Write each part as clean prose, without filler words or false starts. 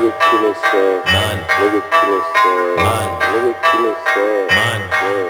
Nigga kill himself. Man. Nigga kill himself. Man. Nigga kill himself. Man.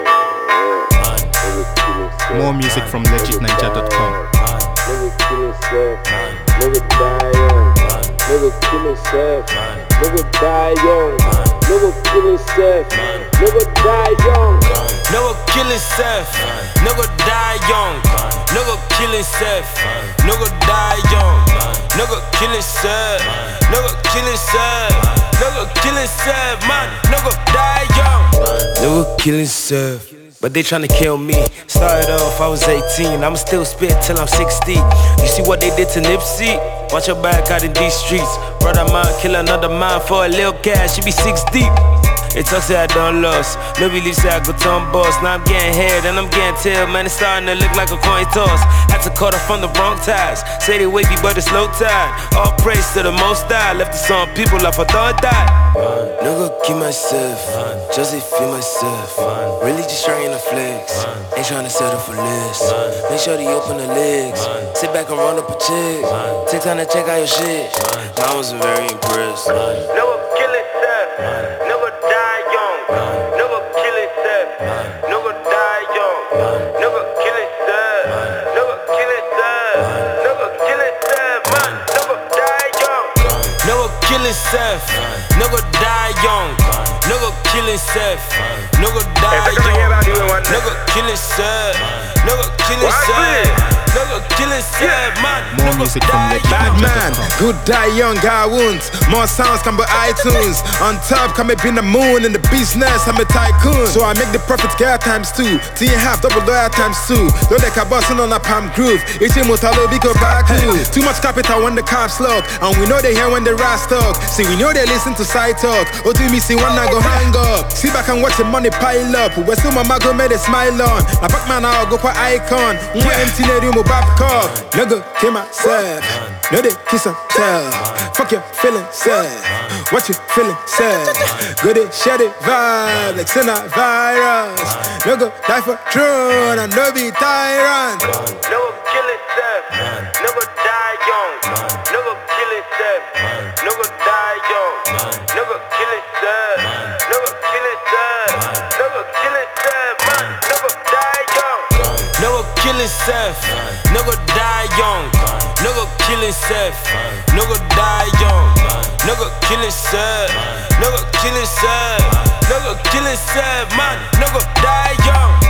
Man. Nigga kill himself. More music from legitninja.com. Nigga kill himself. Man. Nigga die young. Man. Nigga kill himself. Man. Nigga die young. Man. Nigga kill himself. Man. Nigga die young. Nigga kill himself. Nigga die young. Nigga kill himself. Nigga die young. Nigga kill himself. Nigga kill himself. Nigga kill himself. Man, nigga die young. Nigga kill himself. But they tryna kill me. Started off, I was 18. I'ma still spit till I'm 60. You see what they did to Nipsey? Watch your back out in these streets. Brother mine kill another man for a little cash. She be 6 deep. They talk say I done lost. No believe say I go turn boss. Now I'm getting head and I'm getting tail. Man, it's starting to look like a coin toss. Had to cut off from the wrong ties. Say they wavy but it's low tide. All praise to the most high. Left to some people off, I thought died. Nigga keep myself, just to feel myself. Really just trying to flex, ain't trying to settle for less. Make sure they open the legs, sit back and run up a check. Take time to check out your shit. I wasn't very impressed. Nigga kill himself, nigga die young. Nigga kill himself, nigga die young. Nigga kill himself, nigga kill himself, nigga kill himself, man. Nigga die young. Nigga kill himself, nigga die young. Nigga kill himself, nigga die young. Nigga kill himself, nigga kill himself. Nigga kill himself, man. More music from Bad man, legitninja.com. good die young, I won't. More sounds come by iTunes. On top, come up in the moon. In the business, I'm a tycoon. So I make the profits get times 2. T&half, double dollar times 2. Though like a bustin' on a palm groove. It's a motalo big back. Too much capital when the cops lock. And we know they hear when the rats talk. See, we know they listen to side talk. Oh, do me see one I go hang up. See back and watch the money pile up. We're still my go made a smile on. A back man, I'll go for icon. We're empty, Babcock, nigga, kill myself. No, they kiss and tell. Fuck you, feeling sad. What you feeling sad? Good it, shed it, vibe, like send a virus. Nigga, die for throne and no be tyrant. Nigga kill himself, nigga die young. Nigga kill himself, nigga die young. Nigga kill himself, nigga kill himself. Nigga kill himself, man. Nigga die young. Nigga kill himself, nigga die young. Nigga kill himself, nigga die young. Nigga kill himself, nigga kill himself. Nigga kill himself, man. Nigga die young.